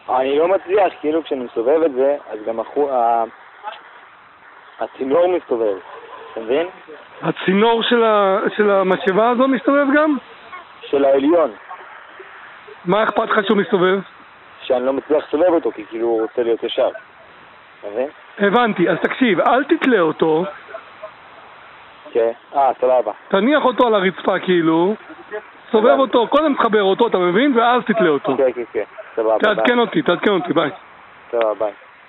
אני לא מצליח, כאילו כשאני מסובב את זה, אז גם הצינור מסתובב, אתה מבין? הצינור של המשאבה הזו מסתובב גם? של העליון. מה אכפת לך שהוא מסתובב? שאני לא מצליח לסובב אותו, כי כאילו הוא רוצה להיות ישר. אתה מבין? הבנתי, אז תקשיב, אל תתלה אותו. כן, סבבה. תניח אותו על הרצפה כאילו, סובב אותו, קודם תחבר אותו, אתה מבין? ואז תתלה אותו. כן, סבבה. תעדכן אותי, ביי. סבבה, ביי.